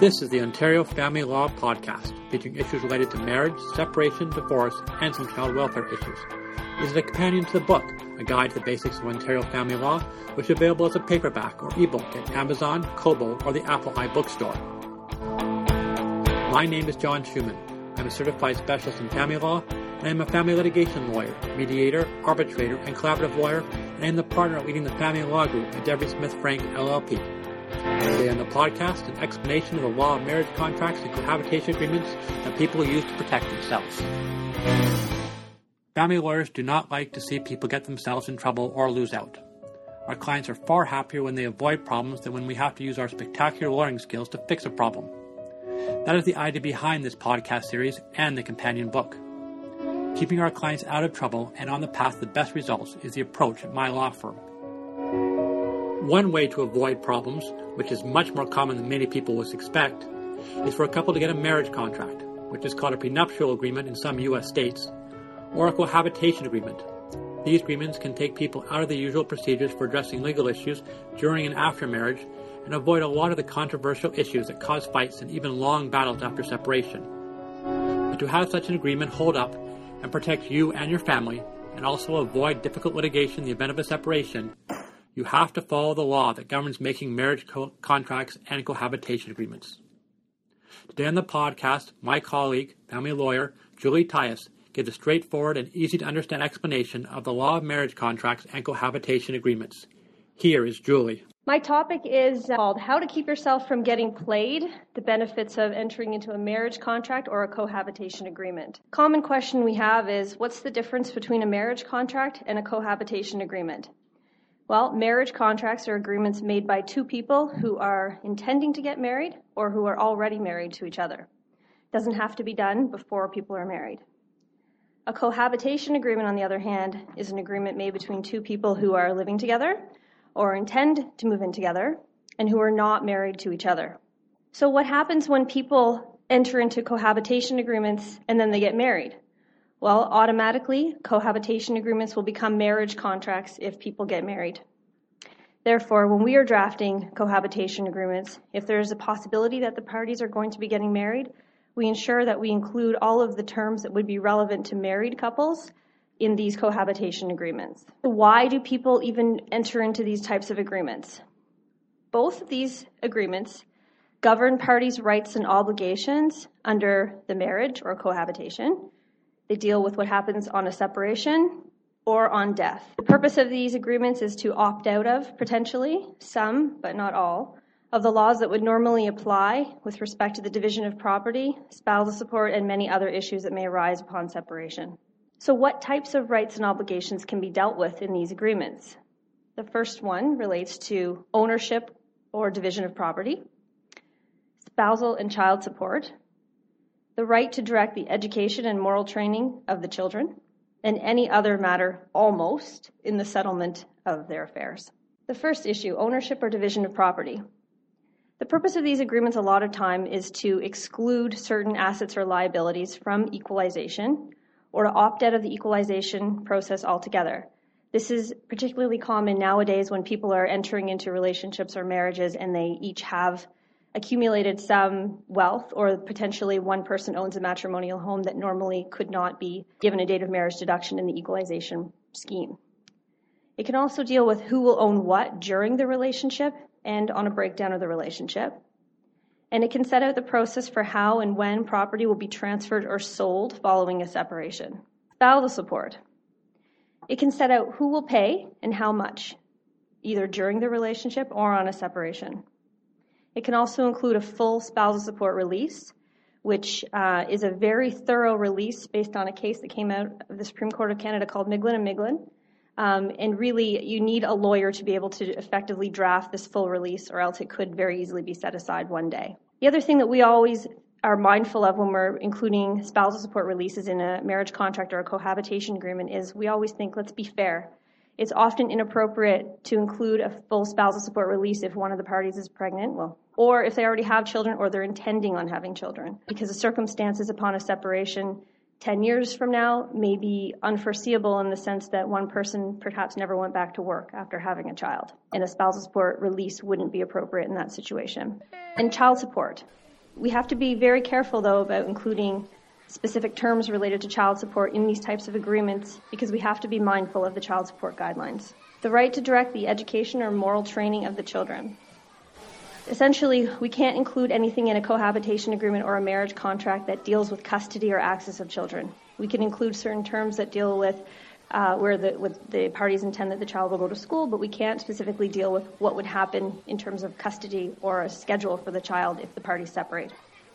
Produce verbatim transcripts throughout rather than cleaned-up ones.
This is the Ontario Family Law Podcast, featuring issues related to marriage, separation, divorce, and some child welfare issues. It is a companion to the book, a guide to the basics of Ontario family law, which is available as a paperback or ebook at Amazon, Kobo, or the Apple iBookstore. My name is John Schuman. I'm a certified specialist in family law, and I am a family litigation lawyer, mediator, arbitrator, and collaborative lawyer, and I am the partner leading the family law group at Devery Smith Frank L L P. Today on the podcast, an explanation of the law of marriage contracts and cohabitation agreements that people use to protect themselves. Family lawyers do not like to see people get themselves in trouble or lose out. Our clients are far happier when they avoid problems than when we have to use our spectacular lawyering skills to fix a problem. That is the idea behind this podcast series and the companion book. Keeping our clients out of trouble and on the path to the best results is the approach at my law firm. One way to avoid problems, which is much more common than many people would expect, is for a couple to get a marriage contract, which is called a prenuptial agreement in some U S states, or a cohabitation agreement. These agreements can take people out of the usual procedures for addressing legal issues during and after marriage and avoid a lot of the controversial issues that cause fights and even long battles after separation. But to have such an agreement hold up and protect you and your family, and also avoid difficult litigation in the event of a separation, you have to follow the law that governs making marriage co- contracts and cohabitation agreements. Today on the podcast, my colleague, family lawyer, Julie Tyus, gives a straightforward and easy-to-understand explanation of the law of marriage contracts and cohabitation agreements. Here is Julie. My topic is called How to Keep Yourself from Getting Played, the Benefits of Entering into a Marriage Contract or a Cohabitation Agreement. Common question we have is, what's the difference between a marriage contract and a cohabitation agreement? Well, marriage contracts are agreements made by two people who are intending to get married or who are already married to each other. It doesn't have to be done before people are married. A cohabitation agreement, on the other hand, is an agreement made between two people who are living together or intend to move in together and who are not married to each other. So what happens when people enter into cohabitation agreements and then they get married? Well, automatically, cohabitation agreements will become marriage contracts if people get married. Therefore, when we are drafting cohabitation agreements, if there is a possibility that the parties are going to be getting married, we ensure that we include all of the terms that would be relevant to married couples in these cohabitation agreements. Why do people even enter into these types of agreements? Both of these agreements govern parties' rights and obligations under the marriage or cohabitation. They deal with what happens on a separation or on death. The purpose of these agreements is to opt out of, potentially, some, but not all, of the laws that would normally apply with respect to the division of property, spousal support, and many other issues that may arise upon separation. So what types of rights and obligations can be dealt with in these agreements? The first one relates to ownership or division of property, spousal and child support, the right to direct the education and moral training of the children, and any other matter almost in the settlement of their affairs. The first issue, ownership or division of property. The purpose of these agreements a lot of time is to exclude certain assets or liabilities from equalization or to opt out of the equalization process altogether. This is particularly common nowadays when people are entering into relationships or marriages and they each have accumulated some wealth, or potentially one person owns a matrimonial home that normally could not be given a date of marriage deduction in the equalization scheme. It can also deal with who will own what during the relationship and on a breakdown of the relationship. And it can set out the process for how and when property will be transferred or sold following a separation. Spousal support. It can set out who will pay and how much, either during the relationship or on a separation. It can also include a full spousal support release, which uh, is a very thorough release based on a case that came out of the Supreme Court of Canada called Miglin and Miglin. Um, and really, you need a lawyer to be able to effectively draft this full release, or else it could very easily be set aside one day. The other thing that we always are mindful of when we're including spousal support releases in a marriage contract or a cohabitation agreement is we always think, let's be fair. It's often inappropriate to include a full spousal support release if one of the parties is pregnant, well, or if they already have children or they're intending on having children, because the circumstances upon a separation ten years from now may be unforeseeable in the sense that one person perhaps never went back to work after having a child, and a spousal support release wouldn't be appropriate in that situation. And child support. We have to be very careful, though, about including specific terms related to child support in these types of agreements because we have to be mindful of the child support guidelines. The right to direct the education or moral training of the children. Essentially, we can't include anything in a cohabitation agreement or a marriage contract that deals with custody or access of children. We can include certain terms that deal with uh, where the, with the parties intend that the child will go to school, but we can't specifically deal with what would happen in terms of custody or a schedule for the child if the parties separate.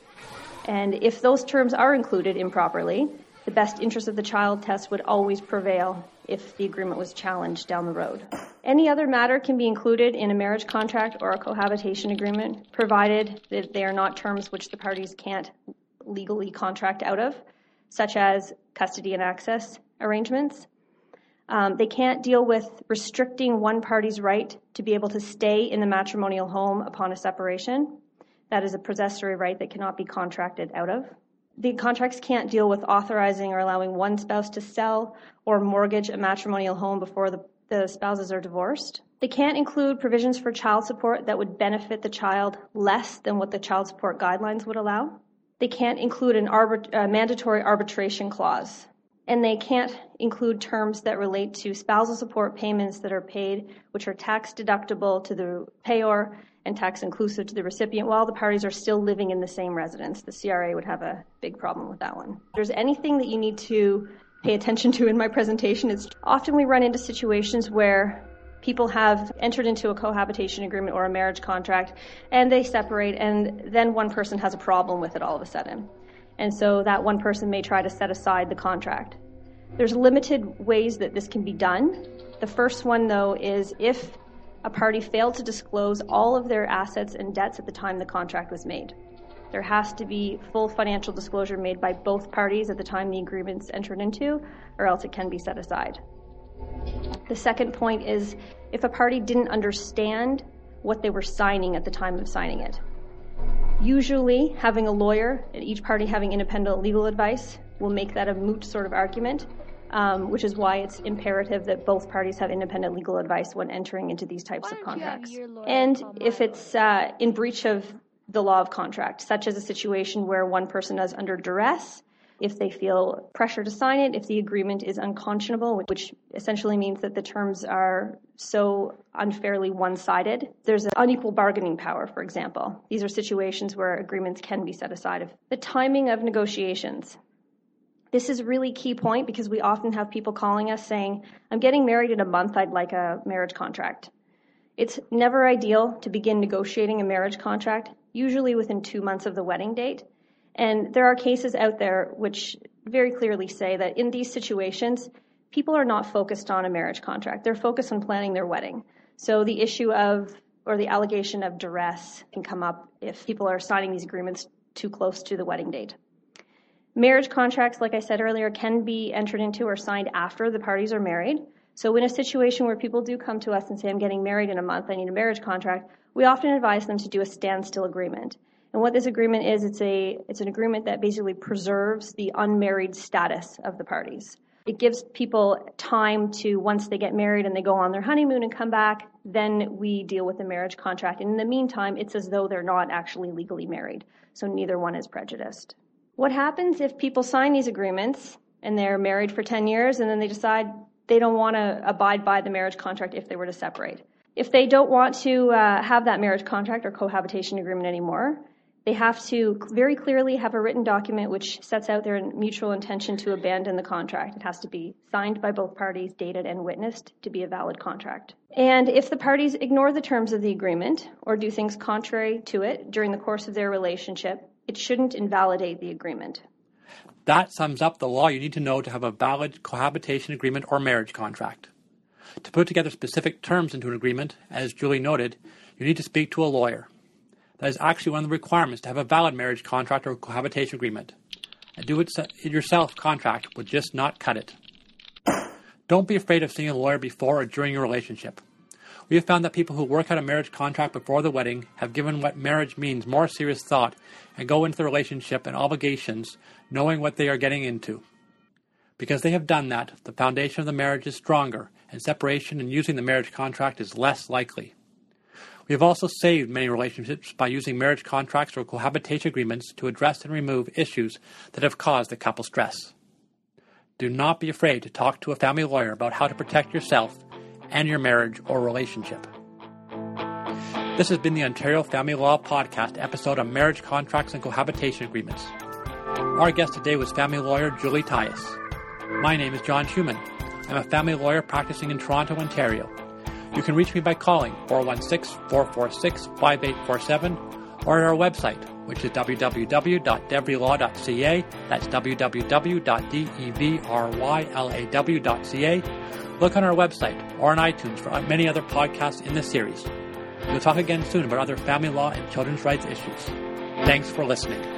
And if those terms are included improperly, the best interest of the child test would always prevail if the agreement was challenged down the road. Any other matter can be included in a marriage contract or a cohabitation agreement, provided that they are not terms which the parties can't legally contract out of, such as custody and access arrangements. Um, they can't deal with restricting one party's right to be able to stay in the matrimonial home upon a separation. That is a possessory right that cannot be contracted out of. The contracts can't deal with authorizing or allowing one spouse to sell or mortgage a matrimonial home before the, the spouses are divorced. They can't include provisions for child support that would benefit the child less than what the child support guidelines would allow. They can't include an arbit- uh, mandatory arbitration clause. And they can't include terms that relate to spousal support payments that are paid, which are tax deductible to the payor and tax inclusive to the recipient while the parties are still living in the same residence. The C R A would have a big problem with that one. If there's anything that you need to pay attention to in my presentation, it's often we run into situations where people have entered into a cohabitation agreement or a marriage contract and they separate, and then one person has a problem with it all of a sudden. And so that one person may try to set aside the contract. There's limited ways that this can be done. The first one, though, is if a party failed to disclose all of their assets and debts at the time the contract was made. There has to be full financial disclosure made by both parties at the time the agreement's entered into, or else it can be set aside. The second point is if a party didn't understand what they were signing at the time of signing it. Usually, having a lawyer and each party having independent legal advice will make that a moot sort of argument, um, which is why it's imperative that both parties have independent legal advice when entering into these types of contracts. And if it's uh, in breach of the law of contract, such as a situation where one person is under duress, if they feel pressure to sign it, if the agreement is unconscionable, which essentially means that the terms are so unfairly one-sided. There's an unequal bargaining power, for example. These are situations where agreements can be set aside. The timing of negotiations. This is a really key point because we often have people calling us saying, I'm getting married in a month, I'd like a marriage contract. It's never ideal to begin negotiating a marriage contract, usually within two months of the wedding date. And there are cases out there which very clearly say that in these situations, people are not focused on a marriage contract. They're focused on planning their wedding. So the issue of, or the allegation of duress can come up if people are signing these agreements too close to the wedding date. Marriage contracts, like I said earlier, can be entered into or signed after the parties are married. So in a situation where people do come to us and say, I'm getting married in a month, I need a marriage contract, we often advise them to do a standstill agreement. And what this agreement is, it's a it's an agreement that basically preserves the unmarried status of the parties. It gives people time to, once they get married and they go on their honeymoon and come back, then we deal with the marriage contract. And in the meantime, it's as though they're not actually legally married. So neither one is prejudiced. What happens if people sign these agreements and they're married for ten years and then they decide they don't want to abide by the marriage contract if they were to separate? If they don't want to uh, have that marriage contract or cohabitation agreement anymore, they have to very clearly have a written document which sets out their mutual intention to abandon the contract. It has to be signed by both parties, dated and witnessed to be a valid contract. And if the parties ignore the terms of the agreement or do things contrary to it during the course of their relationship, it shouldn't invalidate the agreement. That sums up the law you need to know to have a valid cohabitation agreement or marriage contract. To put together specific terms into an agreement, as Julie noted, you need to speak to a lawyer. That is actually one of the requirements to have a valid marriage contract or cohabitation agreement. A do-it-yourself contract would just not cut it. Don't be afraid of seeing a lawyer before or during your relationship. We have found that people who work out a marriage contract before the wedding have given what marriage means more serious thought and go into the relationship and obligations knowing what they are getting into. Because they have done that, the foundation of the marriage is stronger, and separation and using the marriage contract is less likely. We have also saved many relationships by using marriage contracts or cohabitation agreements to address and remove issues that have caused the couple stress. Do not be afraid to talk to a family lawyer about how to protect yourself and your marriage or relationship. This has been the Ontario Family Law Podcast episode on marriage contracts and cohabitation agreements. Our guest today was family lawyer Julie Tyus. My name is John Schumann. I'm a family lawyer practicing in Toronto, Ontario. You can reach me by calling four one six, four four six, five eight four seven or at our website, which is w w w dot devrylaw dot c a. That's w w w dot devrylaw dot c a. Look on our website or on iTunes for many other podcasts in this series. We'll talk again soon about other family law and children's rights issues. Thanks for listening.